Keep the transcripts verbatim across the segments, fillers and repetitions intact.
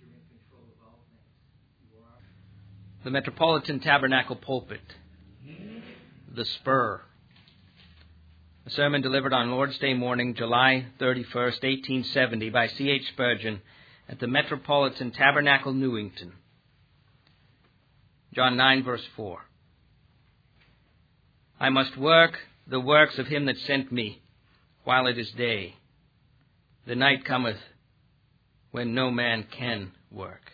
The Metropolitan Tabernacle Pulpit, the Spur. A sermon delivered on Lord's Day morning, July thirty-first, eighteen seventy, by C H Spurgeon at the Metropolitan Tabernacle, Newington. John nine, verse four. I must work the works of him that sent me while it is day. The night cometh when no man can work.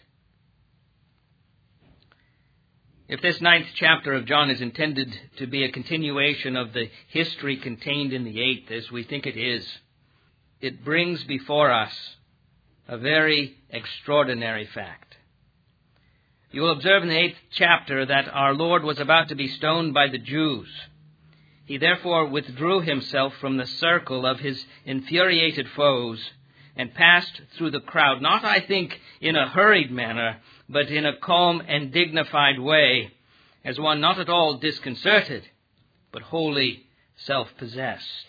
If this ninth chapter of John is intended to be a continuation of the history contained in the eighth, as we think it is, it brings before us a very extraordinary fact. You will observe in the eighth chapter that our Lord was about to be stoned by the Jews. He therefore withdrew himself from the circle of his infuriated foes and passed through the crowd, not, I think, in a hurried manner, but in a calm and dignified way, as one not at all disconcerted, but wholly self-possessed.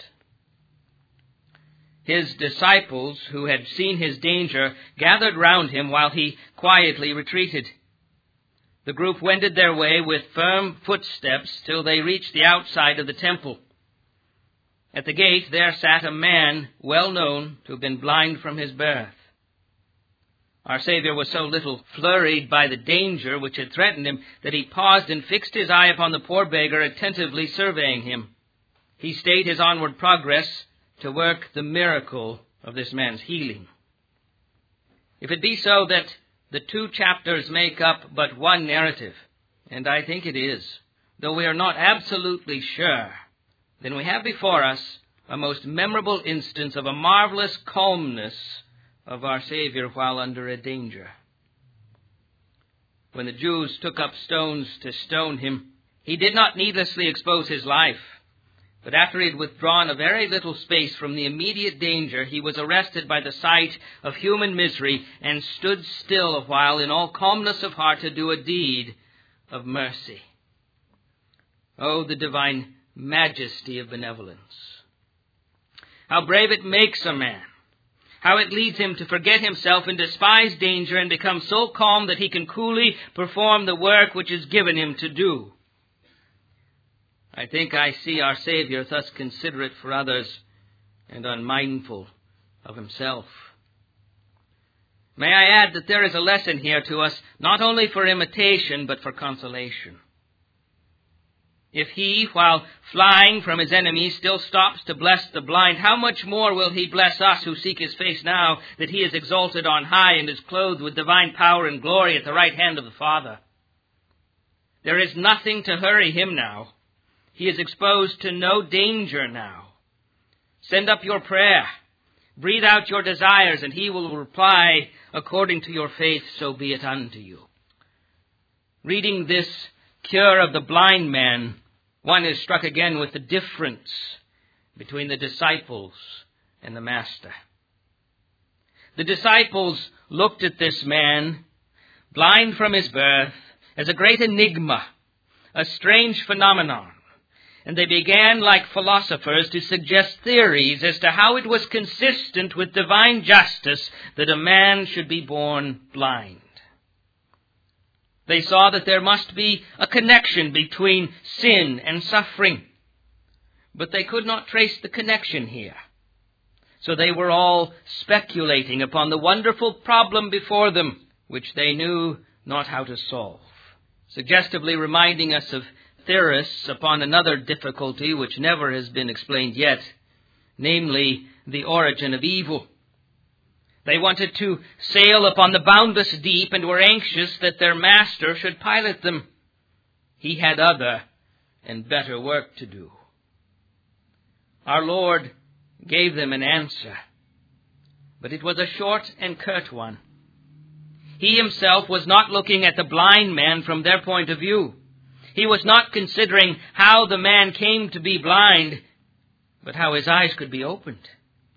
His disciples, who had seen his danger, gathered round him while he quietly retreated. The group wended their way with firm footsteps till they reached the outside of the temple. At the gate there sat a man well known to have been blind from his birth. Our Savior was so little flurried by the danger which had threatened him that he paused and fixed his eye upon the poor beggar, attentively surveying him. He stayed his onward progress to work the miracle of this man's healing. If it be so that the two chapters make up but one narrative, and I think it is, though we are not absolutely sure, then we have before us a most memorable instance of a marvelous calmness of our Savior while under a danger. When the Jews took up stones to stone him, he did not needlessly expose his life, but after he had withdrawn a very little space from the immediate danger, he was arrested by the sight of human misery and stood still a while in all calmness of heart to do a deed of mercy. Oh, the divine majesty of benevolence! How brave it makes a man! How it leads him to forget himself and despise danger and become so calm that he can coolly perform the work which is given him to do. I think I see our Savior thus considerate for others and unmindful of himself. May I add that there is a lesson here to us, not only for imitation, but for consolation. If he, while flying from his enemies, still stops to bless the blind, how much more will he bless us who seek his face now that he is exalted on high and is clothed with divine power and glory at the right hand of the Father? There is nothing to hurry him now. He is exposed to no danger now. Send up your prayer. Breathe out your desires, and he will reply, according to your faith, so be it unto you. Reading this cure of the blind man, one is struck again with the difference between the disciples and the Master. The disciples looked at this man, blind from his birth, as a great enigma, a strange phenomenon, and they began, like philosophers, to suggest theories as to how it was consistent with divine justice that a man should be born blind. They saw that there must be a connection between sin and suffering, but they could not trace the connection here. So they were all speculating upon the wonderful problem before them, which they knew not how to solve, suggestively reminding us of theorists upon another difficulty which never has been explained yet, namely the origin of evil. They wanted to sail upon the boundless deep and were anxious that their master should pilot them. He had other and better work to do. Our Lord gave them an answer, but it was a short and curt one. He himself was not looking at the blind man from their point of view. He was not considering how the man came to be blind, but how his eyes could be opened.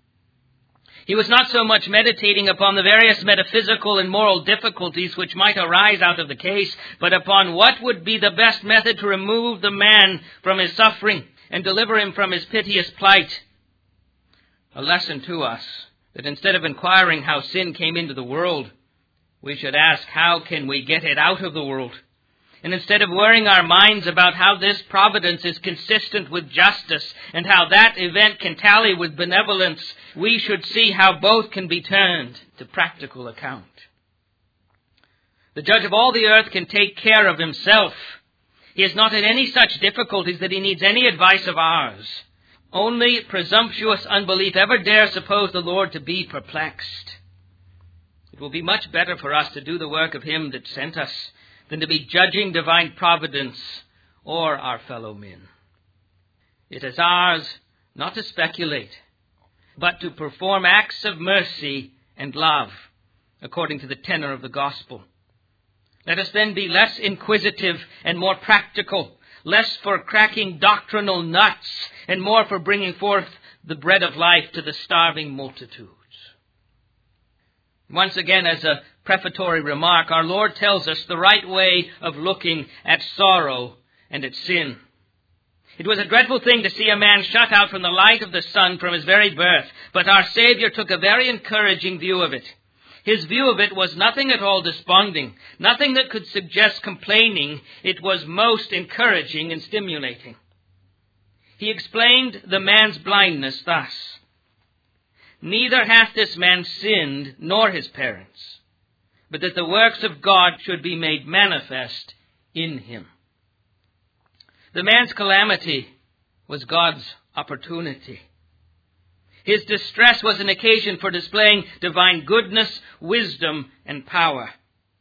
He was not so much meditating upon the various metaphysical and moral difficulties which might arise out of the case, but upon what would be the best method to remove the man from his suffering and deliver him from his piteous plight. A lesson to us that instead of inquiring how sin came into the world, we should ask, how can we get it out of the world? And instead of worrying our minds about how this providence is consistent with justice and how that event can tally with benevolence, we should see how both can be turned to practical account. The judge of all the earth can take care of himself. He is not in any such difficulties that he needs any advice of ours. Only presumptuous unbelief ever dare suppose the Lord to be perplexed. It will be much better for us to do the work of him that sent us than to be judging divine providence or our fellow men. It is ours not to speculate, but to perform acts of mercy and love according to the tenor of the gospel. Let us then be less inquisitive and more practical, less for cracking doctrinal nuts and more for bringing forth the bread of life to the starving multitudes. Once again, as a prefatory remark, our Lord tells us the right way of looking at sorrow and at sin. It was a dreadful thing to see a man shut out from the light of the sun from his very birth, but our Savior took a very encouraging view of it. His view of it was nothing at all desponding, nothing that could suggest complaining. It was most encouraging and stimulating. He explained the man's blindness thus: "Neither hath this man sinned, nor his parents, but that the works of God should be made manifest in him." The man's calamity was God's opportunity. His distress was an occasion for displaying divine goodness, wisdom, and power.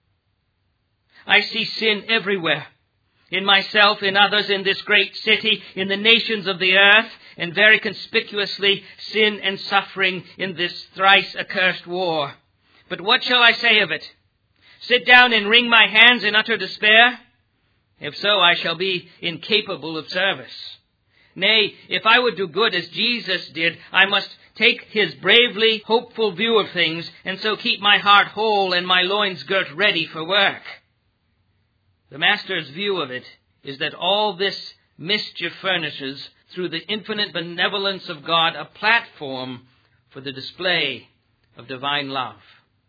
I see sin everywhere. In myself, in others, in this great city, in the nations of the earth, and very conspicuously sin and suffering in this thrice accursed war. But what shall I say of it? Sit down and wring my hands in utter despair? If so, I shall be incapable of service. Nay, if I would do good as Jesus did, I must take his bravely hopeful view of things, and so keep my heart whole and my loins girt ready for work. The Master's view of it is that all this mischief furnishes, through the infinite benevolence of God, a platform for the display of divine love.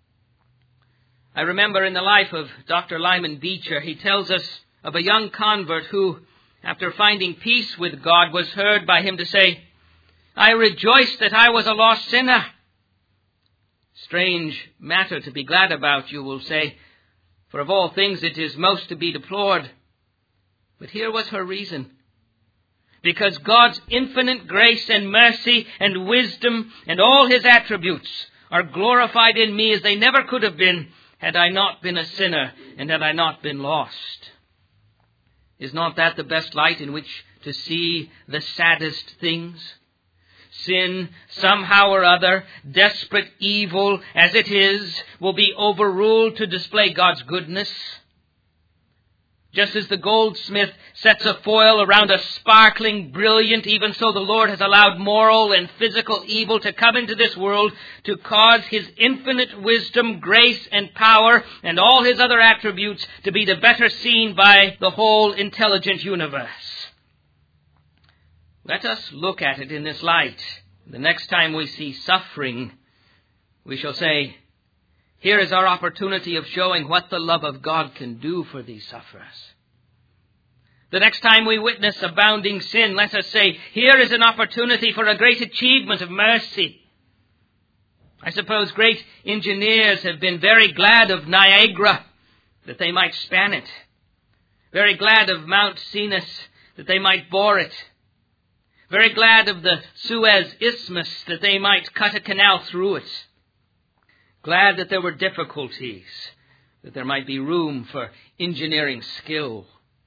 I remember in the life of Doctor Lyman Beecher, he tells us of a young convert who, after finding peace with God, was heard by him to say, "I rejoice that I was a lost sinner." Strange matter to be glad about, you will say, for of all things it is most to be deplored. But here was her reason. Because God's infinite grace and mercy and wisdom and all his attributes are glorified in me as they never could have been had I not been a sinner and had I not been lost. Is not that the best light in which to see the saddest things? Sin, somehow or other, desperate evil as it is, will be overruled to display God's goodness. Just as the goldsmith sets a foil around a sparkling brilliant, even so the Lord has allowed moral and physical evil to come into this world to cause his infinite wisdom, grace, and power, and all his other attributes to be the better seen by the whole intelligent universe. Let us look at it in this light. The next time we see suffering, we shall say, here is our opportunity of showing what the love of God can do for these sufferers. The next time we witness abounding sin, let us say, here is an opportunity for a great achievement of mercy. I suppose great engineers have been very glad of Niagara, that they might span it. Very glad of Mount Sinai, that they might bore it. Very glad of the Suez Isthmus, that they might cut a canal through it. Glad that there were difficulties, that there might be room for engineering skill.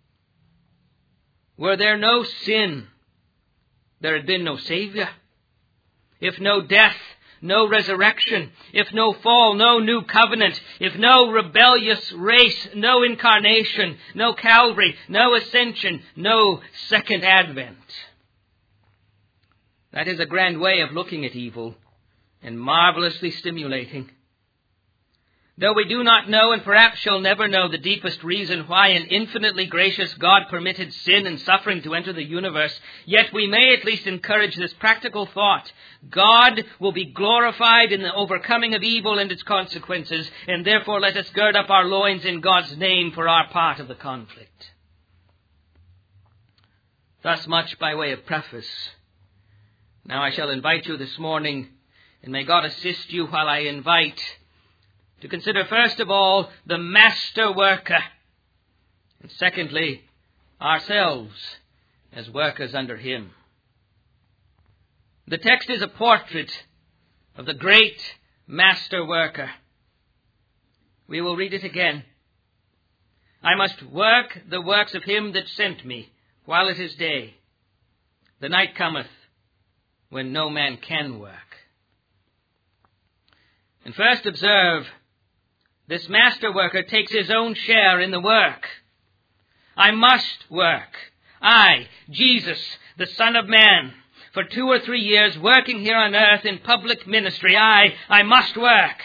Were there no sin, there had been no Savior. If no death, no resurrection. If no fall, no new covenant. If no rebellious race, no incarnation. No Calvary, no ascension, no second advent. That is a grand way of looking at evil, and marvelously stimulating. Though we do not know, and perhaps shall never know, the deepest reason why an infinitely gracious God permitted sin and suffering to enter the universe, yet we may at least encourage this practical thought. God will be glorified in the overcoming of evil and its consequences, and therefore let us gird up our loins in God's name for our part of the conflict. Thus much by way of preface. Now I shall invite you this morning, and may God assist you while I invite, to consider first of all the master worker, and secondly, ourselves as workers under him. The text is a portrait of the great master worker. We will read it again. I must work the works of him that sent me while it is day. The night cometh when no man can work. And first observe, this master worker takes his own share in the work. I must work. I, Jesus, the Son of Man, for two or three years working here on earth in public ministry, I, I must work.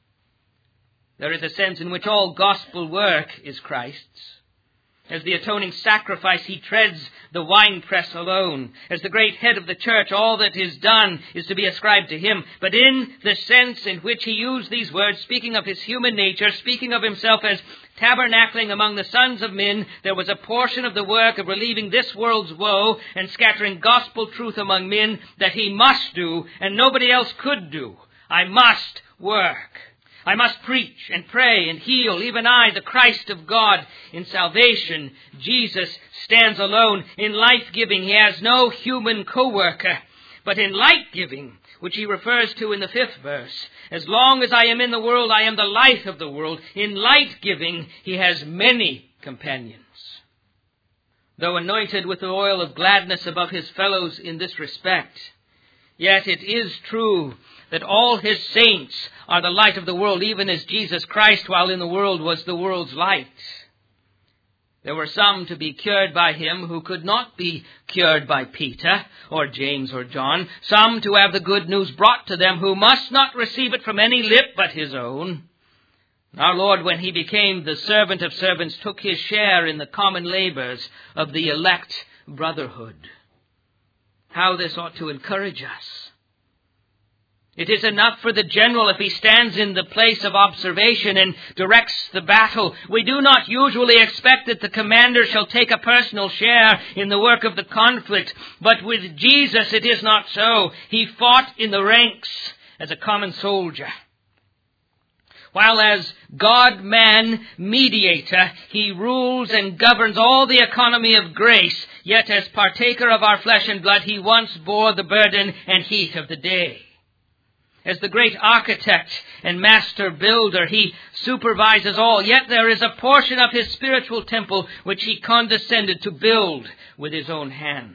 There is a sense in which all gospel work is Christ's. As the atoning sacrifice, he treads the winepress alone. As the great head of the church, all that is done is to be ascribed to him. But in the sense in which he used these words, speaking of his human nature, speaking of himself as tabernacling among the sons of men, there was a portion of the work of relieving this world's woe and scattering gospel truth among men that he must do and nobody else could do. I must work. I must preach and pray and heal, even I, the Christ of God. In salvation, Jesus stands alone. In life-giving, he has no human co-worker. But in light-giving, which he refers to in the fifth verse, as long as I am in the world, I am the light of the world. In light-giving, he has many companions. Though anointed with the oil of gladness above his fellows in this respect, yet it is true that all his saints are the light of the world, even as Jesus Christ, while in the world, was the world's light. There were some to be cured by him who could not be cured by Peter or James or John. Some to have the good news brought to them who must not receive it from any lip but his own. Our Lord, when he became the servant of servants, took his share in the common labors of the elect brotherhood. How this ought to encourage us. It is enough for the general if he stands in the place of observation and directs the battle. We do not usually expect that the commander shall take a personal share in the work of the conflict. But with Jesus it is not so. He fought in the ranks as a common soldier. While as God-man mediator, he rules and governs all the economy of grace, yet as partaker of our flesh and blood, he once bore the burden and heat of the day. As the great architect and master builder, he supervises all, yet there is a portion of his spiritual temple which he condescended to build with his own hands.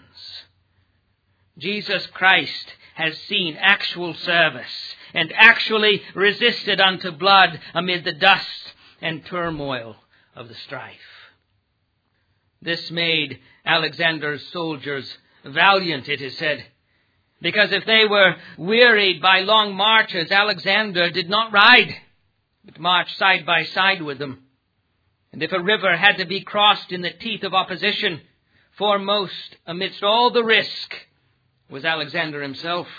Jesus Christ has seen actual service and actually resisted unto blood amid the dust and turmoil of the strife. This made Alexander's soldiers valiant, it is said, because if they were wearied by long marches, Alexander did not ride, but marched side by side with them. And if a river had to be crossed in the teeth of opposition, foremost amidst all the risk was Alexander himself.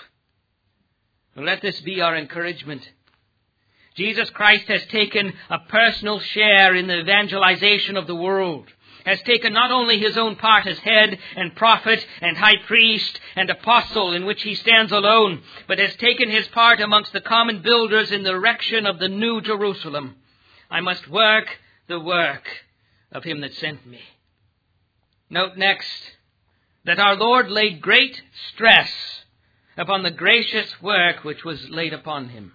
Let this be our encouragement. Jesus Christ has taken a personal share in the evangelization of the world, has taken not only his own part as head and prophet and high priest and apostle in which he stands alone, but has taken his part amongst the common builders in the erection of the new Jerusalem. I must work the work of him that sent me. Note next that our Lord laid great stress upon the gracious work which was laid upon him.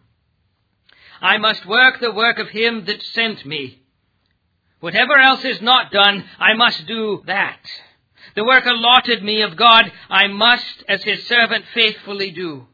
I must work the work of him that sent me. Whatever else is not done, I must do that. The work allotted me of God, I must, as his servant, faithfully do.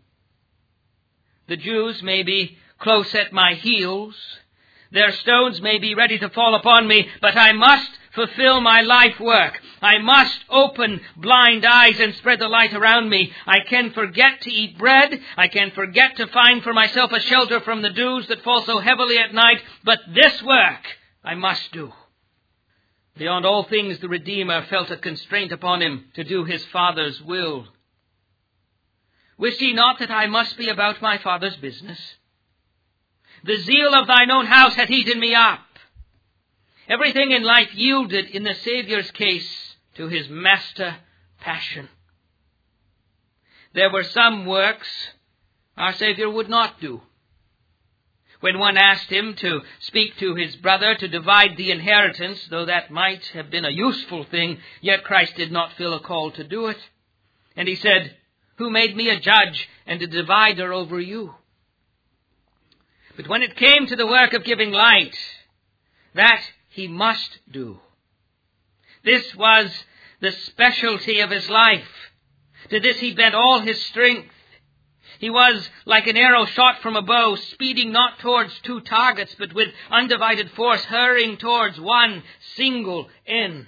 The Jews may be close at my heels. Their stones may be ready to fall upon me, but I must fulfill my life work. I must open blind eyes and spread the light around me. I can forget to eat bread. I can forget to find for myself a shelter from the dews that fall so heavily at night. But this work I must do. Beyond all things, the Redeemer felt a constraint upon him to do his Father's will. Wist ye not that I must be about my Father's business? The zeal of thine own house hath eaten me up. Everything in life yielded in the Saviour's case to his master passion. There were some works our Saviour would not do. When one asked him to speak to his brother to divide the inheritance, though that might have been a useful thing, yet Christ did not feel a call to do it. And he said, "Who made me a judge and a divider over you?" But when it came to the work of giving light, that he must do. This was the specialty of his life. To this he bent all his strength. He was like an arrow shot from a bow, speeding not towards two targets, but with undivided force, hurrying towards one single end.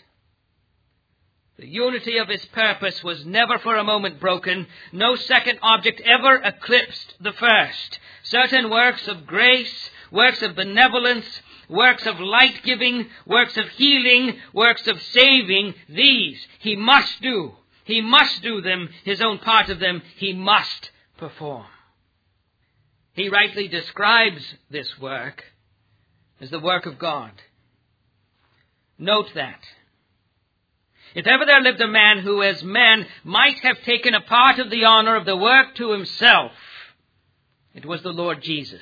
The unity of his purpose was never for a moment broken. No second object ever eclipsed the first. Certain works of grace, works of benevolence, works of light-giving, works of healing, works of saving, these he must do. He must do them, his own part of them, he must perform. He rightly describes this work as the work of God. Note that. If ever there lived a man who as man might have taken a part of the honor of the work to himself, it was the Lord Jesus.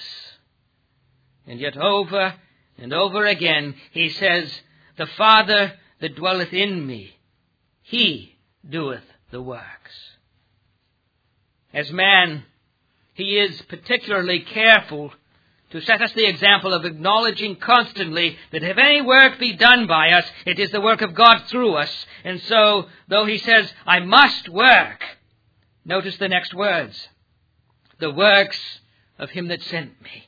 And yet over and over again he says, "The Father that dwelleth in me, he doeth the works." As man, he is particularly careful to set us the example of acknowledging constantly that if any work be done by us, it is the work of God through us. And so, though he says, "I must work," notice the next words, "the works of him that sent me."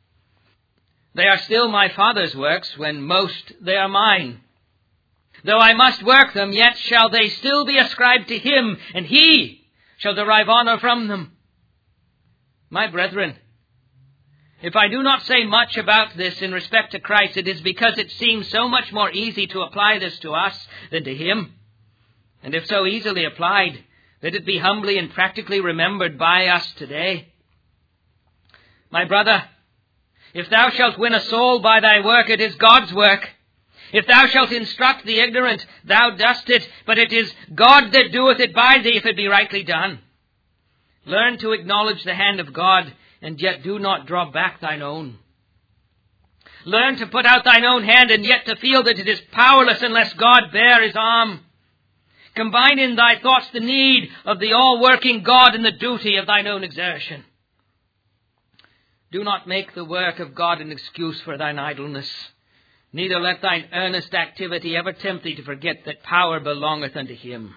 They are still my Father's works, when most they are mine. Though I must work them, yet shall they still be ascribed to him, and he shall derive honor from them. My brethren, if I do not say much about this in respect to Christ, it is because it seems so much more easy to apply this to us than to him. And if so easily applied, let it be humbly and practically remembered by us today. My brother, if thou shalt win a soul by thy work, it is God's work. If thou shalt instruct the ignorant, thou dost it, but it is God that doeth it by thee, if it be rightly done. Learn to acknowledge the hand of God, and yet do not draw back thine own. Learn to put out thine own hand, and yet to feel that it is powerless unless God bear his arm. Combine in thy thoughts the need of the all-working God and the duty of thine own exertion. Do not make the work of God an excuse for thine idleness. Neither let thine earnest activity ever tempt thee to forget that power belongeth unto him.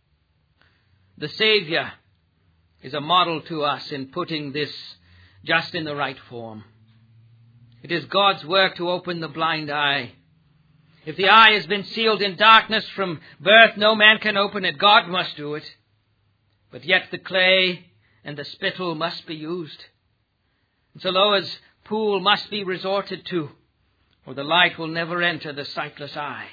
The Saviour is a model to us in putting this just in the right form. It is God's work to open the blind eye. If the eye has been sealed in darkness from birth, no man can open it. God must do it. But yet the clay and the spittle must be used. And Siloa's pool must be resorted to, or the light will never enter the sightless eye.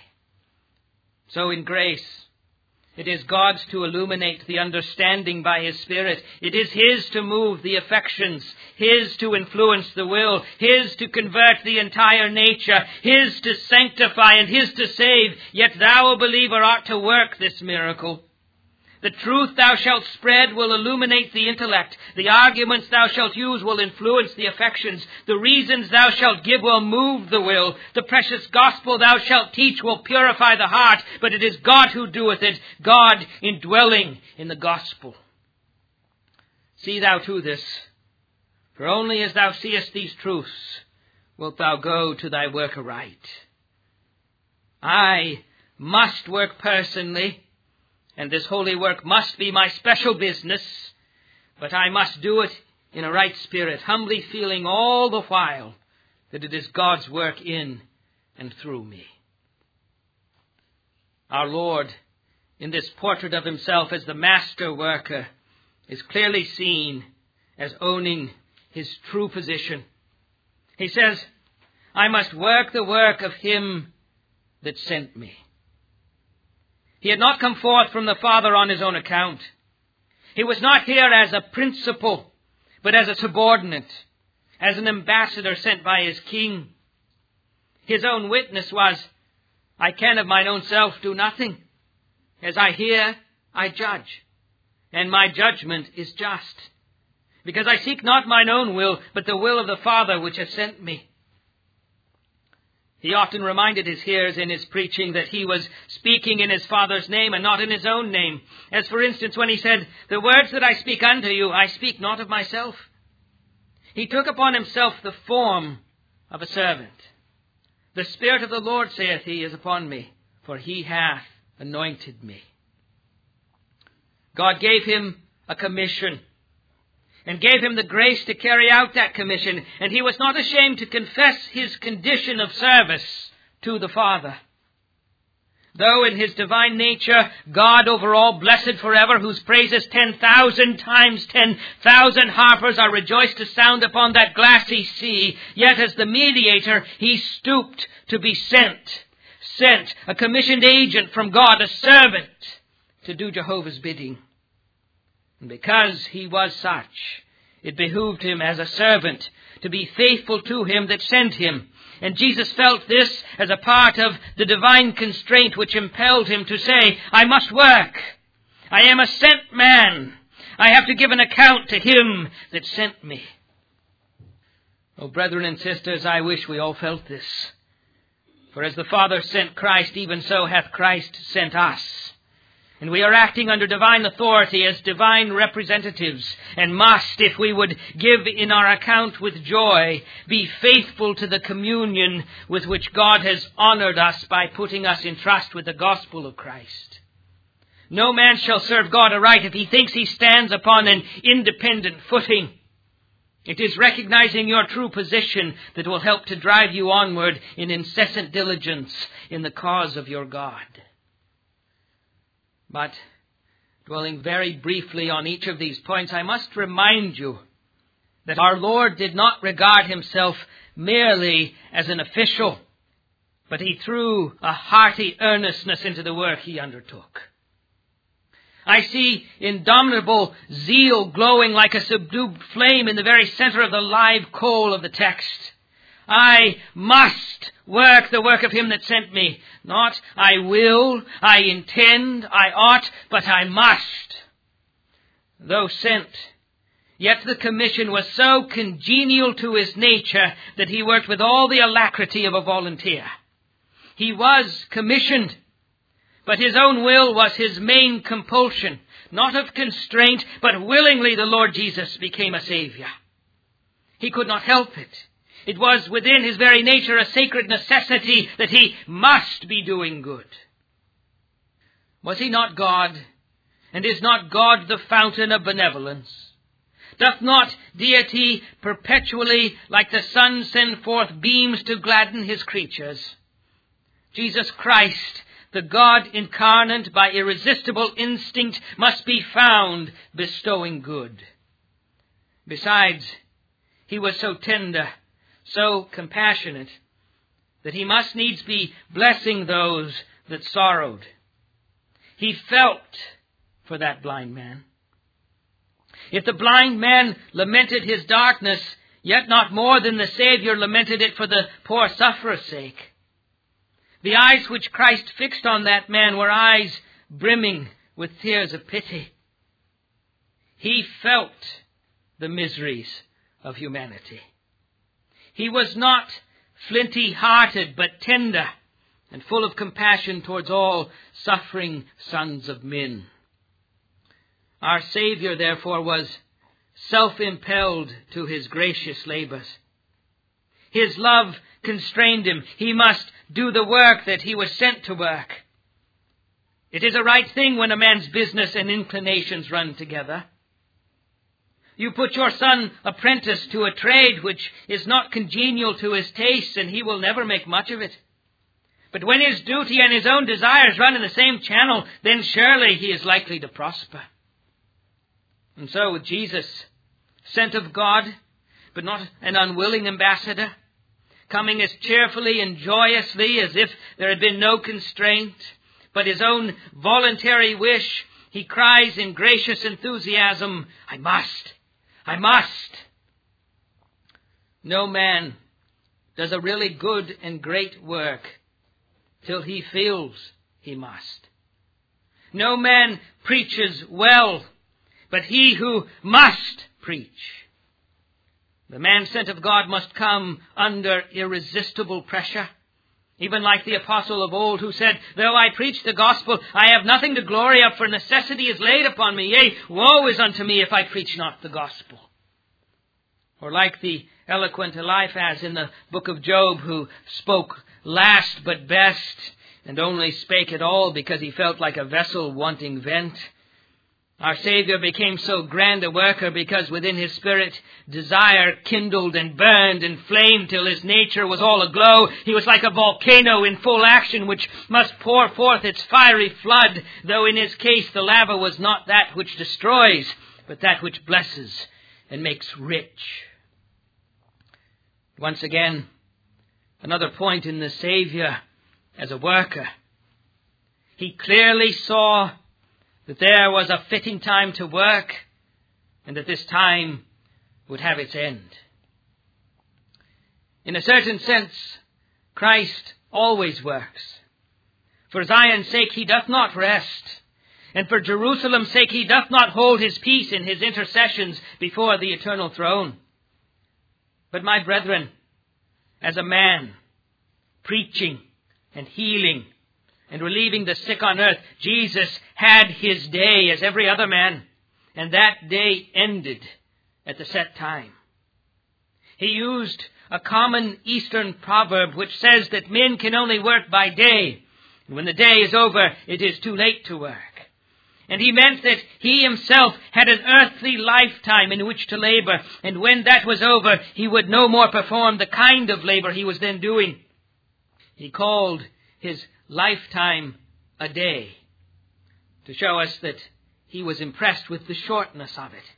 So in grace, it is God's to illuminate the understanding by his Spirit. It is his to move the affections, his to influence the will, his to convert the entire nature, his to sanctify and his to save. Yet thou, O believer, art to work this miracle. The truth thou shalt spread will illuminate the intellect. The arguments thou shalt use will influence the affections. The reasons thou shalt give will move the will. The precious gospel thou shalt teach will purify the heart. But it is God who doeth it, God indwelling in the gospel. See thou to this, for only as thou seest these truths wilt thou go to thy work aright. I must work personally, and this holy work must be my special business, but I must do it in a right spirit, humbly feeling all the while that it is God's work in and through me. Our Lord, in this portrait of himself as the master worker, is clearly seen as owning his true position. He says, I must work the work of him that sent me. He had not come forth from the Father on his own account. He was not here as a principal, but as a subordinate, as an ambassador sent by his king. His own witness was, I can of mine own self do nothing. As I hear, I judge, and my judgment is just, because I seek not mine own will, but the will of the Father which has sent me. He often reminded his hearers in his preaching that he was speaking in his Father's name and not in his own name. As for instance, when he said, the words that I speak unto you, I speak not of myself. He took upon himself the form of a servant. The Spirit of the Lord, saith he, is upon me, for he hath anointed me. God gave him a commission and gave him the grace to carry out that commission, and he was not ashamed to confess his condition of service to the Father. Though in his divine nature, God over all, blessed forever, whose praises ten thousand times ten thousand harpers are rejoiced to sound upon that glassy sea, yet as the mediator, he stooped to be sent, sent, a commissioned agent from God, a servant, to do Jehovah's bidding. And because he was such, it behooved him as a servant to be faithful to him that sent him. And Jesus felt this as a part of the divine constraint which impelled him to say, I must work. I am a sent man. I have to give an account to him that sent me. Oh, brethren and sisters, I wish we all felt this. For as the Father sent Christ, even so hath Christ sent us. And we are acting under divine authority as divine representatives, and must, if we would give in our account with joy, be faithful to the communion with which God has honored us by putting us in trust with the gospel of Christ. No man shall serve God aright if he thinks he stands upon an independent footing. It is recognizing your true position that will help to drive you onward in incessant diligence in the cause of your God. But, dwelling very briefly on each of these points, I must remind you that our Lord did not regard himself merely as an official, but he threw a hearty earnestness into the work he undertook. I see indomitable zeal glowing like a subdued flame in the very center of the live coal of the text. I must work the work of him that sent me. Not I will, I intend, I ought, but I must. Though sent, yet the commission was so congenial to his nature that he worked with all the alacrity of a volunteer. He was commissioned, but his own will was his main compulsion. Not of constraint, but willingly the Lord Jesus became a Savior. He could not help it. It was within his very nature a sacred necessity that he must be doing good. Was he not God? And is not God the fountain of benevolence? Doth not deity perpetually, like the sun, send forth beams to gladden his creatures? Jesus Christ, the God incarnate by irresistible instinct, must be found bestowing good. Besides, he was so tender, so compassionate, that he must needs be blessing those that sorrowed. He felt for that blind man. If the blind man lamented his darkness, yet not more than the Savior lamented it for the poor sufferer's sake. The eyes which Christ fixed on that man were eyes brimming with tears of pity. He felt the miseries of humanity. He was not flinty-hearted, but tender and full of compassion towards all suffering sons of men. Our Savior, therefore, was self-impelled to his gracious labors. His love constrained him. He must do the work that he was sent to work. It is a right thing when a man's business and inclinations run together. You put your son apprentice to a trade which is not congenial to his tastes, and he will never make much of it. But when his duty and his own desires run in the same channel, then surely he is likely to prosper. And so with Jesus, sent of God, but not an unwilling ambassador, coming as cheerfully and joyously as if there had been no constraint, but his own voluntary wish, he cries in gracious enthusiasm, I must, I must. No man does a really good and great work till he feels he must. No man preaches well, but he who must preach. The man sent of God must come under irresistible pressure. Even like the apostle of old who said, though I preach the gospel, I have nothing to glory of, for necessity is laid upon me. Yea, woe is unto me if I preach not the gospel. Or like the eloquent Eliphaz in the book of Job, who spoke last but best, and only spake at all because he felt like a vessel wanting vent. Our Savior became so grand a worker because within his spirit desire kindled and burned and flamed till his nature was all aglow. He was like a volcano in full action which must pour forth its fiery flood, though in his case the lava was not that which destroys, but that which blesses and makes rich. Once again, another point in the Savior as a worker. He clearly saw that there was a fitting time to work, and that this time would have its end. In a certain sense, Christ always works. For Zion's sake he doth not rest, and for Jerusalem's sake he doth not hold his peace in his intercessions before the eternal throne. But my brethren, as a man preaching and healing and relieving the sick on earth, Jesus had his day as every other man, and that day ended at the set time. He used a common Eastern proverb which says that men can only work by day, and when the day is over, it is too late to work. And he meant that he himself had an earthly lifetime in which to labor, and when that was over, he would no more perform the kind of labor he was then doing. He called his lifetime a day, to show us that he was impressed with the shortness of it.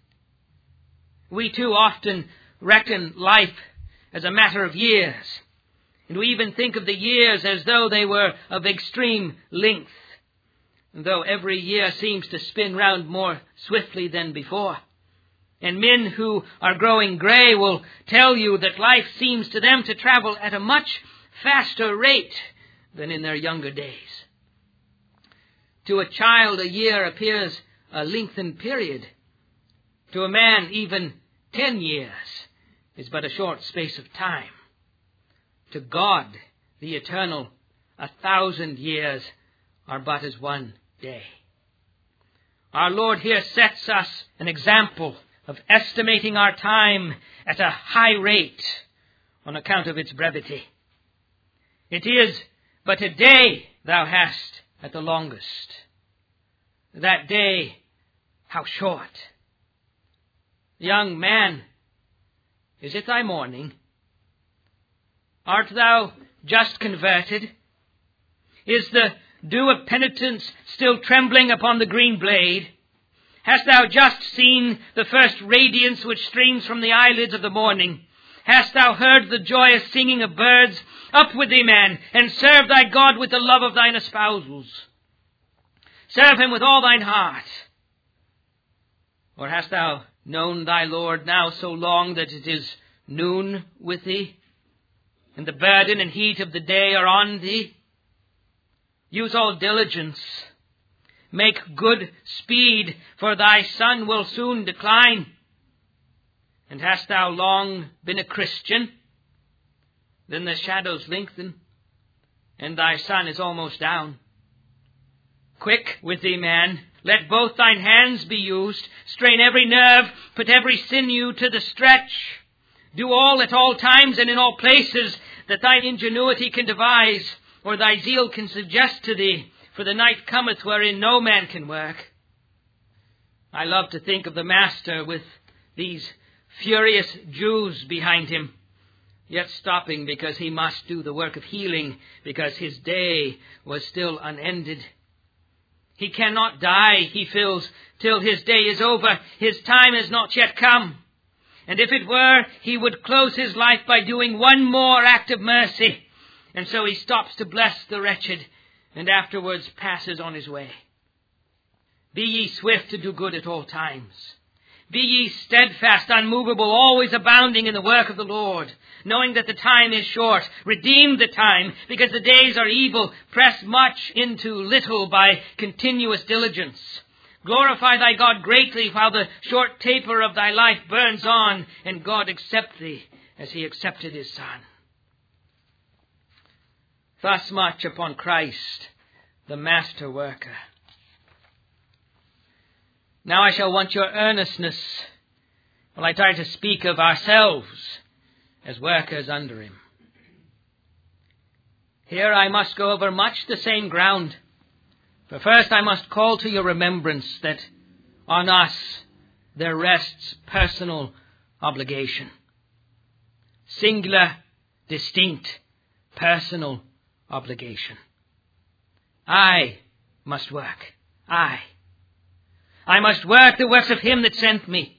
We too often reckon life as a matter of years, and we even think of the years as though they were of extreme length, and though every year seems to spin round more swiftly than before. And men who are growing grey will tell you that life seems to them to travel at a much faster rate than in their younger days. To a child, a year appears a lengthened period. To a man, even ten years is but a short space of time. To God, the eternal, a thousand years are but as one day. Our Lord here sets us an example of estimating our time at a high rate on account of its brevity. It is but a day thou hast at the longest. That day, how short. Young man, is it thy morning? Art thou just converted? Is the dew of penitence still trembling upon the green blade? Hast thou just seen the first radiance which streams from the eyelids of the morning? Hast thou heard the joyous singing of birds? Up with thee, man, and serve thy God with the love of thine espousals. Serve him with all thine heart. Or hast thou known thy Lord now so long that it is noon with thee, and the burden and heat of the day are on thee? Use all diligence. Make good speed, for thy sun will soon decline. And hast thou long been a Christian? Then the shadows lengthen, and thy sun is almost down. Quick with thee, man. Let both thine hands be used. Strain every nerve, put every sinew to the stretch. Do all at all times and in all places that thine ingenuity can devise, or thy zeal can suggest to thee, for the night cometh wherein no man can work. I love to think of the Master with these furious Jews behind him, yet stopping because he must do the work of healing, because his day was still unended. He cannot die, he feels, till his day is over. His time has not yet come. And if it were, he would close his life by doing one more act of mercy. And so he stops to bless the wretched, and afterwards passes on his way. Be ye swift to do good at all times. Be ye steadfast, unmovable, always abounding in the work of the Lord, knowing that the time is short. Redeem the time, because the days are evil. Press much into little by continuous diligence. Glorify thy God greatly while the short taper of thy life burns on, and God accept thee as he accepted his Son. Thus much upon Christ, the master worker. Now I shall want your earnestness while I try to speak of ourselves as workers under him. Here I must go over much the same ground. For first I must call to your remembrance that on us there rests personal obligation. Singular, distinct, personal obligation. I must work. I. I must work the works of him that sent me.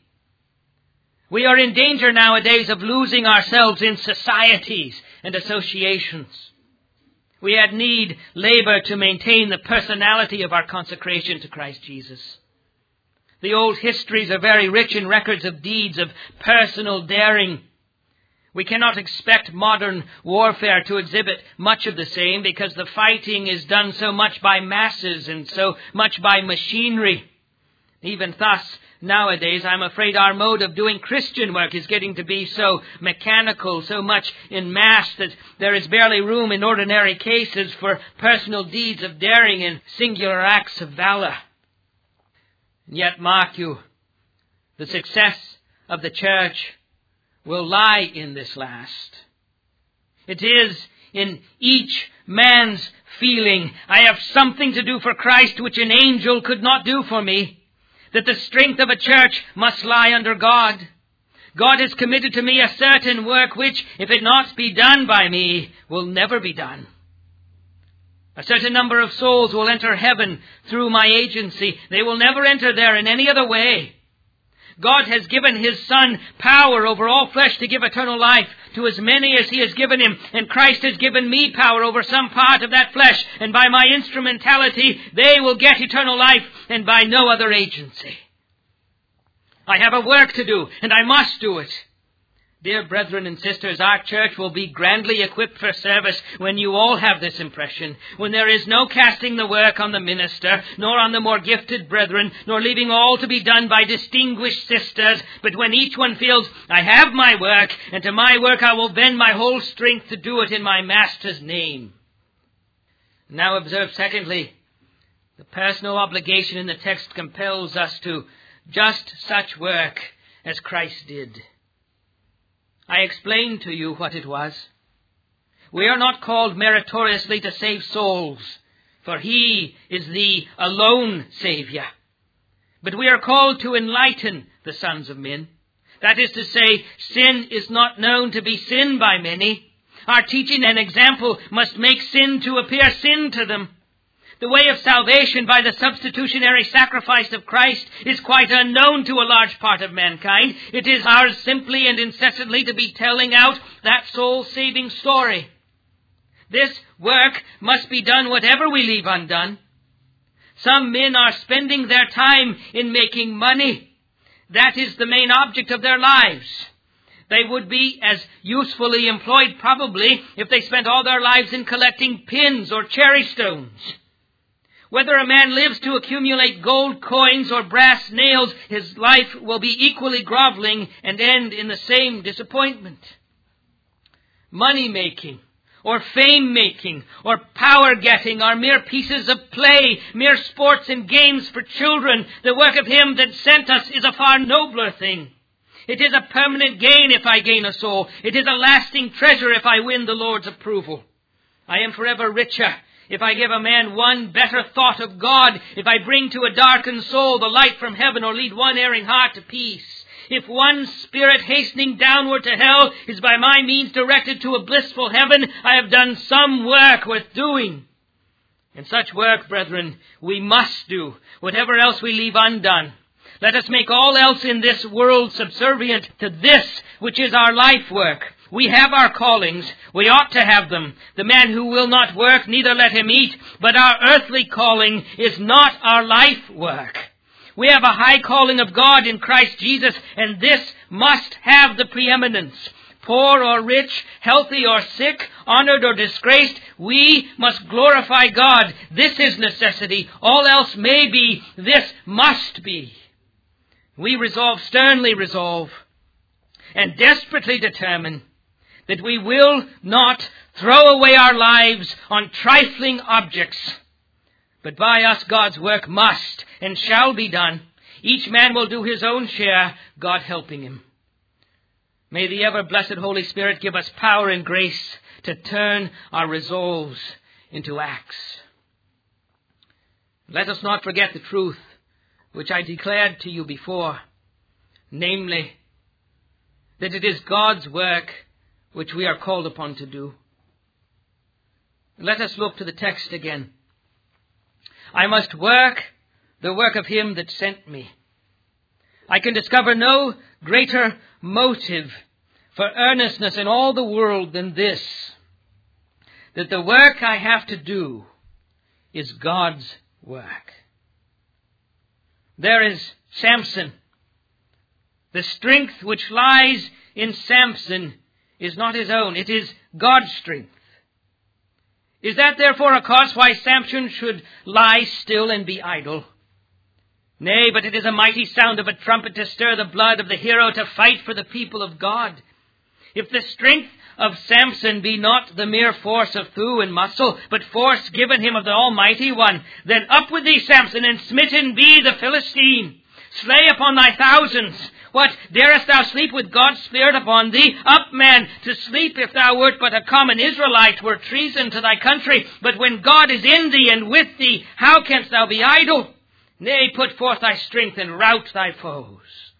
We are in danger nowadays of losing ourselves in societies and associations. We had need labor to maintain the personality of our consecration to Christ Jesus. The old histories are very rich in records of deeds of personal daring. We cannot expect modern warfare to exhibit much of the same, because the fighting is done so much by masses and so much by machinery. Even thus, nowadays, I'm afraid our mode of doing Christian work is getting to be so mechanical, so much in mass, that there is barely room in ordinary cases for personal deeds of daring and singular acts of valor. And yet, mark you, the success of the church will lie in this last. It is in each man's feeling, I have something to do for Christ which an angel could not do for me. That the strength of a church must lie under God. God has committed to me a certain work which, if it not be done by me, will never be done. A certain number of souls will enter heaven through my agency. They will never enter there in any other way. God has given his Son power over all flesh to give eternal life to as many as he has given him. And Christ has given me power over some part of that flesh. And by my instrumentality, they will get eternal life, and by no other agency. I have a work to do, and I must do it. Dear brethren and sisters, our church will be grandly equipped for service when you all have this impression, when there is no casting the work on the minister, nor on the more gifted brethren, nor leaving all to be done by distinguished sisters, but when each one feels, I have my work, and to my work I will bend my whole strength to do it in my Master's name. Now observe, secondly, the personal obligation in the text compels us to just such work as Christ did. I explained to you what it was. We are not called meritoriously to save souls, for he is the alone Saviour. But we are called to enlighten the sons of men. That is to say, sin is not known to be sin by many. Our teaching and example must make sin to appear sin to them. The way of salvation by the substitutionary sacrifice of Christ is quite unknown to a large part of mankind. It is ours simply and incessantly to be telling out that soul-saving story. This work must be done whatever we leave undone. Some men are spending their time in making money. That is the main object of their lives. They would be as usefully employed probably if they spent all their lives in collecting pins or cherry stones. Whether a man lives to accumulate gold coins or brass nails, his life will be equally groveling and end in the same disappointment. Money-making, or fame-making, or power-getting are mere pieces of play, mere sports and games for children. The work of him that sent us is a far nobler thing. It is a permanent gain if I gain a soul. It is a lasting treasure if I win the Lord's approval. I am forever richer if I give a man one better thought of God, if I bring to a darkened soul the light from heaven, or lead one erring heart to peace, If one spirit hastening downward to hell is by my means directed to a blissful heaven, I have done some work worth doing. And such work, brethren, we must do, whatever else we leave undone. Let us make all else in this world subservient to this, which is our life work. We have our callings. We ought to have them. The man who will not work, neither let him eat. But our earthly calling is not our life work. We have a high calling of God in Christ Jesus, and this must have the preeminence. Poor or rich, healthy or sick, honored or disgraced, we must glorify God. This is necessity. All else may be. This must be. We resolve, sternly resolve, and desperately determine that we will not throw away our lives on trifling objects, but by us God's work must and shall be done. Each man will do his own share, God helping him. May the ever-blessed Holy Spirit give us power and grace to turn our resolves into acts. Let us not forget the truth which I declared to you before, namely, that it is God's work which we are called upon to do. Let us look to the text again. I must work the work of him that sent me. I can discover no greater motive for earnestness in all the world than this, that the work I have to do is God's work. There is Samson. The strength which lies in Samson is not his own. It is God's strength. Is that therefore a cause why Samson should lie still and be idle? Nay, but it is a mighty sound of a trumpet to stir the blood of the hero to fight for the people of God. If the strength of Samson be not the mere force of thew and muscle, but force given him of the Almighty One, then up with thee, Samson, and smitten be the Philistine. Slay upon thy thousands. What, darest thou sleep with God's Spirit upon thee? Up, man, to sleep if thou wert but a common Israelite were treason to thy country. But when God is in thee and with thee, how canst thou be idle? Nay, put forth thy strength and rout thy foes.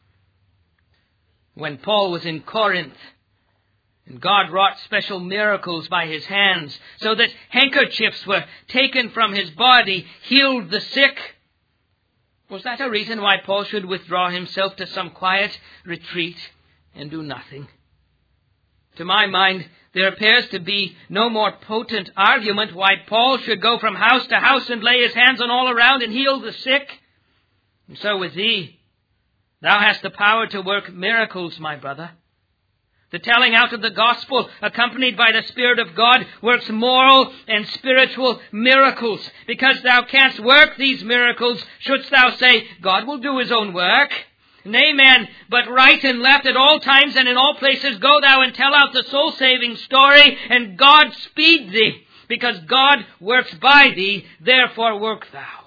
When Paul was in Corinth, and God wrought special miracles by his hands, so that handkerchiefs were taken from his body, healed the sick, was that a reason why Paul should withdraw himself to some quiet retreat and do nothing? To my mind, there appears to be no more potent argument why Paul should go from house to house and lay his hands on all around and heal the sick. And so with thee, thou hast the power to work miracles, my brother. The telling out of the gospel, accompanied by the Spirit of God, works moral and spiritual miracles. Because thou canst work these miracles, shouldst thou say, God will do his own work? Nay, man, but right and left at all times and in all places go thou and tell out the soul-saving story, and God speed thee. Because God works by thee, therefore work thou.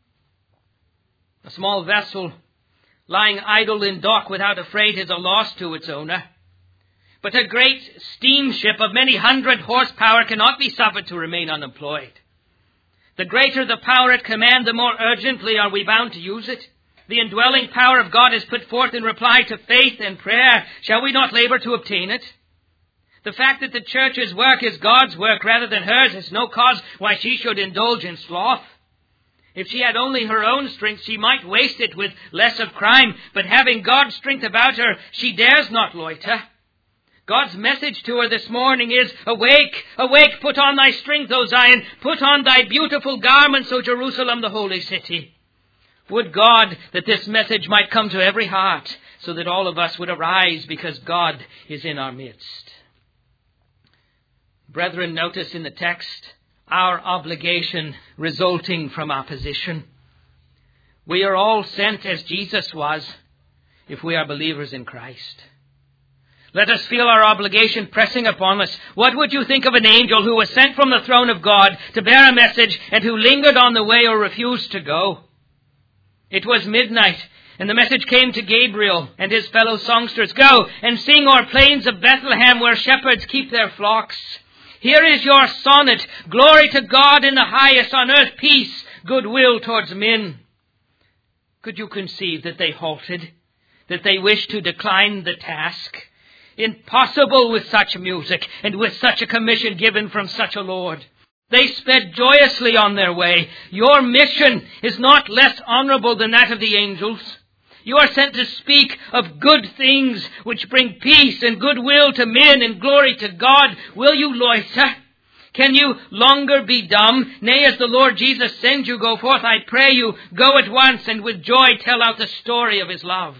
A small vessel lying idle in dock without a freight is a loss to its owner. But a great steamship of many hundred horsepower cannot be suffered to remain unemployed. The greater the power at command, the more urgently are we bound to use it. The indwelling power of God is put forth in reply to faith and prayer. Shall we not labor to obtain it? The fact that the church's work is God's work rather than hers is no cause why she should indulge in sloth. If she had only her own strength, she might waste it with less of crime. But having God's strength about her, she dares not loiter. God's message to her this morning is, Awake, awake, put on thy strength, O Zion, put on thy beautiful garments, O Jerusalem, the holy city. Would God that this message might come to every heart, so that all of us would arise because God is in our midst. Brethren, notice in the text our obligation resulting from our position. We are all sent as Jesus was, if we are believers in Christ. Let us feel our obligation pressing upon us. What would you think of an angel who was sent from the throne of God to bear a message and who lingered on the way or refused to go? It was midnight, and the message came to Gabriel and his fellow songsters. Go and sing o'er plains of Bethlehem where shepherds keep their flocks. Here is your sonnet. Glory to God in the highest, on earth peace, goodwill towards men. Could you conceive that they halted? that they wish to decline the task. Impossible with such music and with such a commission given from such a Lord. They sped joyously on their way. Your mission is not less honorable than that of the angels. You are sent to speak of good things which bring peace and goodwill to men and glory to God. Will you loiter? Can you longer be dumb? Nay, as the Lord Jesus sends you, go forth, I pray you, go at once and with joy tell out the story of his love.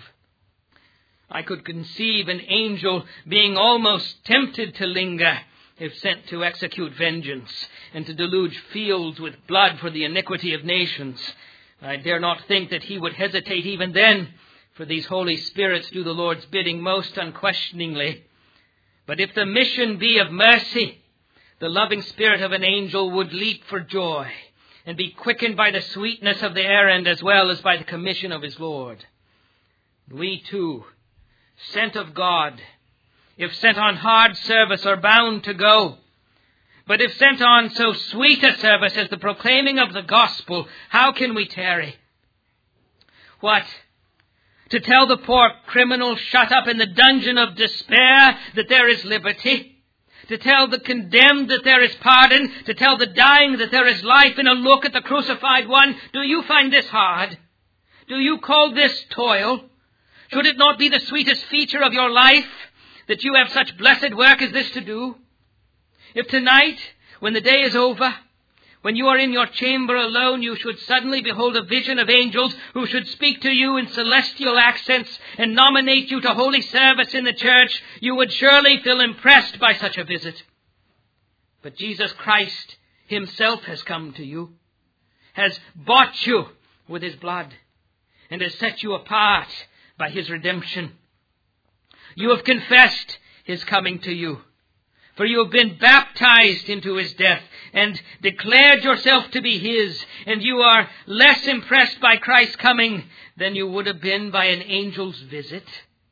I could conceive an angel being almost tempted to linger if sent to execute vengeance and to deluge fields with blood for the iniquity of nations. I dare not think that he would hesitate even then, for these holy spirits do the Lord's bidding most unquestioningly. But if the mission be of mercy, the loving spirit of an angel would leap for joy and be quickened by the sweetness of the errand as well as by the commission of his Lord. We too, sent of God, if sent on hard service, are bound to go. But if sent on so sweet a service as the proclaiming of the gospel, how can we tarry? What? To tell the poor criminal shut up in the dungeon of despair that there is liberty? To tell the condemned that there is pardon? To tell the dying that there is life in a look at the crucified one? Do you find this hard? Do you call this toil? Should it not be the sweetest feature of your life that you have such blessed work as this to do? If tonight, when the day is over, when you are in your chamber alone, you should suddenly behold a vision of angels who should speak to you in celestial accents and nominate you to holy service in the church, you would surely feel impressed by such a visit. But Jesus Christ himself has come to you, has bought you with his blood, and has set you apart by his redemption. You have confessed his coming to you, for you have been baptized into his death and declared yourself to be his, and you are less impressed by Christ's coming than you would have been by an angel's visit.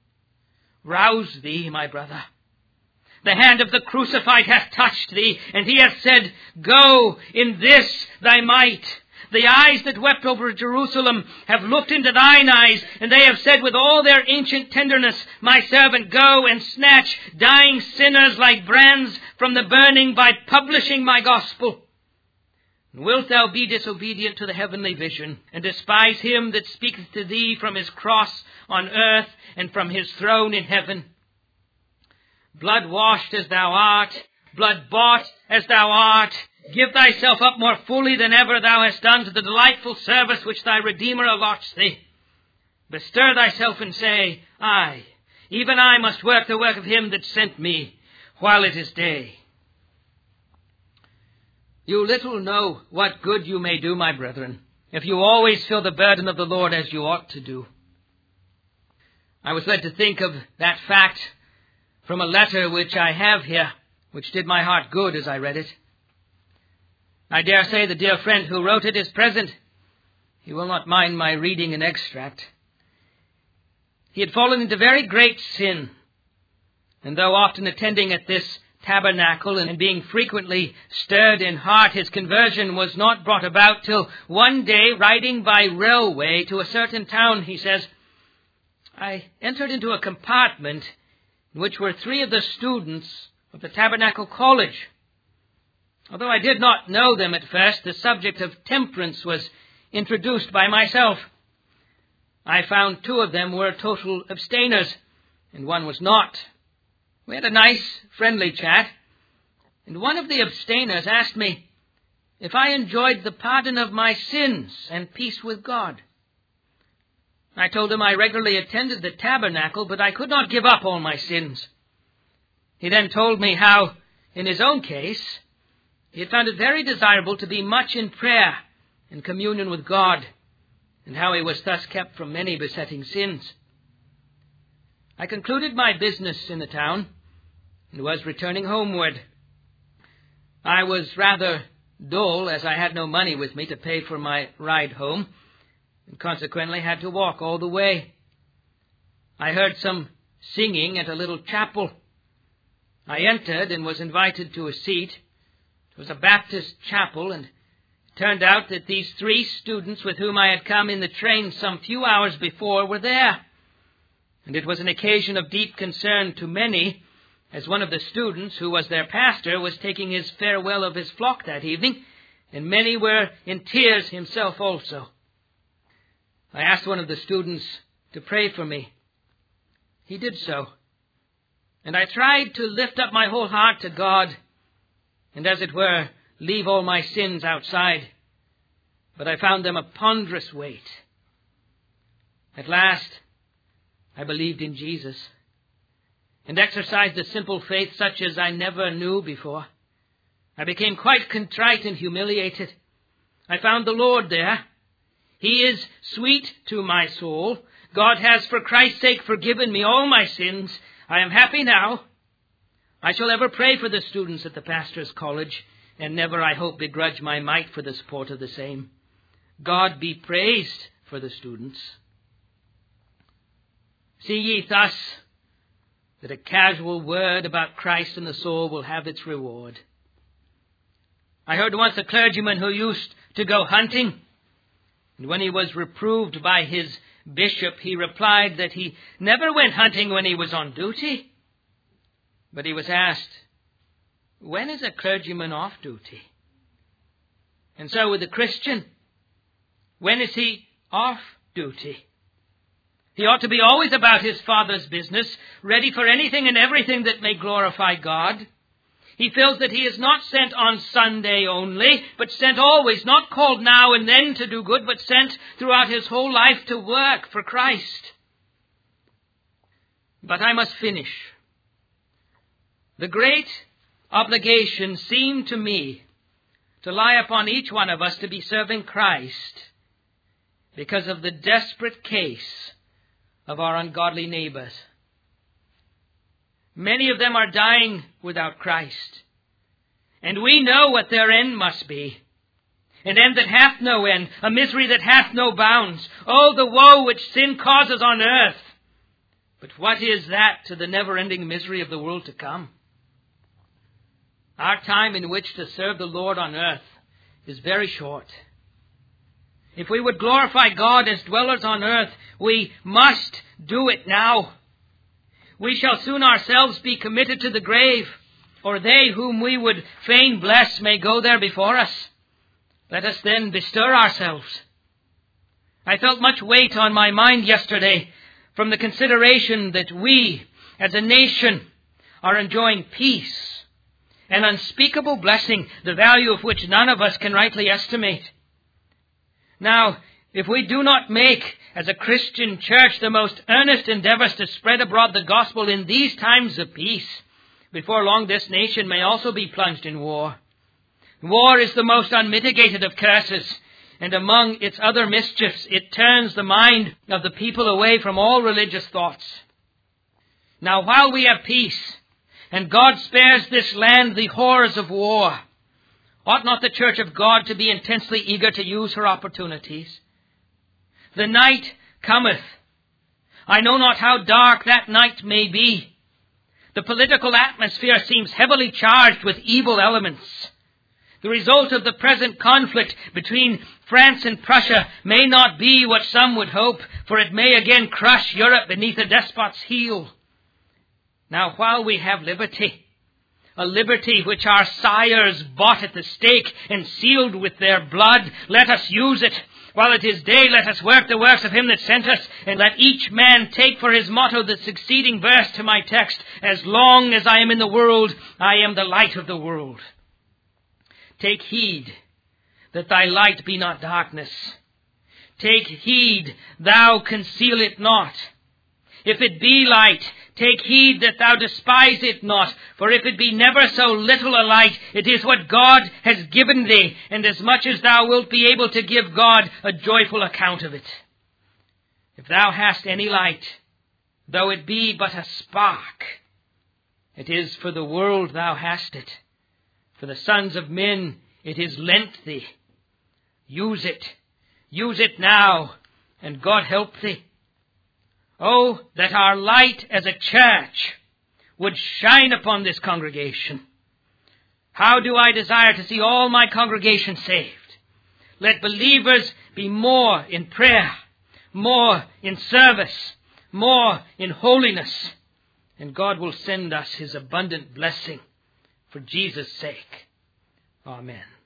Rouse thee, my brother. The hand of the crucified hath touched thee, and he hath said, go in this thy might. The eyes that wept over Jerusalem have looked into thine eyes, and they have said with all their ancient tenderness, my servant, go and snatch dying sinners like brands from the burning by publishing my gospel. And wilt thou be disobedient to the heavenly vision, and despise him that speaketh to thee from his cross on earth and from his throne in heaven? Blood-washed as thou art, blood-bought as thou art, give thyself up more fully than ever thou hast done to the delightful service which thy Redeemer allots thee. Bestir thyself and say, I, even I must work the work of him that sent me, while it is day. You little know what good you may do, my brethren, if you always feel the burden of the Lord as you ought to do. I was led to think of that fact from a letter which I have here, which did my heart good as I read it. I dare say the dear friend who wrote it is present. He will not mind my reading an extract. He had fallen into very great sin, and though often attending at this tabernacle and being frequently stirred in heart, his conversion was not brought about till one day, riding by railway to a certain town, he says, I entered into a compartment in which were three of the students of the Tabernacle College. Although I did not know them at first, the subject of temperance was introduced by myself. I found two of them were total abstainers, and one was not. We had a nice, friendly chat, and one of the abstainers asked me if I enjoyed the pardon of my sins and peace with God. I told him I regularly attended the tabernacle, but I could not give up all my sins. He then told me how, in his own case, he had found it very desirable to be much in prayer and communion with God, and how he was thus kept from many besetting sins. I concluded my business in the town and was returning homeward. I was rather dull, as I had no money with me to pay for my ride home, and consequently had to walk all the way. I heard some singing at a little chapel. I entered and was invited to a seat. It was a Baptist chapel, and it turned out that these three students with whom I had come in the train some few hours before were there. And it was an occasion of deep concern to many, as one of the students, who was their pastor, was taking his farewell of his flock that evening, and many were in tears, himself also. I asked one of the students to pray for me. He did so. And I tried to lift up my whole heart to God, and as it were, leave all my sins outside. But I found them a ponderous weight. At last, I believed in Jesus, and exercised a simple faith such as I never knew before. I became quite contrite and humiliated. I found the Lord there. He is sweet to my soul. God has for Christ's sake forgiven me all my sins. I am happy now. I shall ever pray for the students at the pastor's college, and never, I hope, begrudge my mite for the support of the same. God be praised for the students. See ye thus that a casual word about Christ and the soul will have its reward. I heard once a clergyman who used to go hunting, and when he was reproved by his bishop, he replied that he never went hunting when he was on duty. But he was asked, when is a clergyman off duty? And so with the Christian, when is he off duty? He ought to be always about his Father's business, ready for anything and everything that may glorify God. He feels that he is not sent on Sunday only, but sent always, not called now and then to do good, but sent throughout his whole life to work for Christ. But I must finish. The great obligation seemed to me to lie upon each one of us to be serving Christ because of the desperate case of our ungodly neighbors. Many of them are dying without Christ, and we know what their end must be. An end that hath no end, a misery that hath no bounds. Oh, the woe which sin causes on earth! But what is that to the never-ending misery of the world to come? Our time in which to serve the Lord on earth is very short. If we would glorify God as dwellers on earth, we must do it now. We shall soon ourselves be committed to the grave, or they whom we would fain bless may go there before us. Let us then bestir ourselves. I felt much weight on my mind yesterday from the consideration that we, as a nation, are enjoying peace, an unspeakable blessing, the value of which none of us can rightly estimate. Now, if we do not make, as a Christian church, the most earnest endeavors to spread abroad the gospel in these times of peace, before long this nation may also be plunged in war. War is the most unmitigated of curses, and among its other mischiefs, it turns the mind of the people away from all religious thoughts. Now, while we have peace, and God spares this land the horrors of war, ought not the Church of God to be intensely eager to use her opportunities? The night cometh. I know not how dark that night may be. The political atmosphere seems heavily charged with evil elements. The result of the present conflict between France and Prussia may not be what some would hope, for it may again crush Europe beneath a despot's heel. Now, while we have liberty, a liberty which our sires bought at the stake and sealed with their blood, let us use it. While it is day, let us work the works of him that sent us, and let each man take for his motto the succeeding verse to my text, as long as I am in the world, I am the light of the world. Take heed that thy light be not darkness. Take heed thou conceal it not. If it be light, take heed that thou despise it not. For if it be never so little a light, it is what God has given thee, and as much as thou wilt be able to give God a joyful account of it. If thou hast any light, though it be but a spark, it is for the world thou hast it. For the sons of men it is lent thee. Use it. Use it now, and God help thee. Oh, that our light as a church would shine upon this congregation. How do I desire to see all my congregation saved. Let believers be more in prayer, more in service, more in holiness, and God will send us his abundant blessing for Jesus' sake. Amen.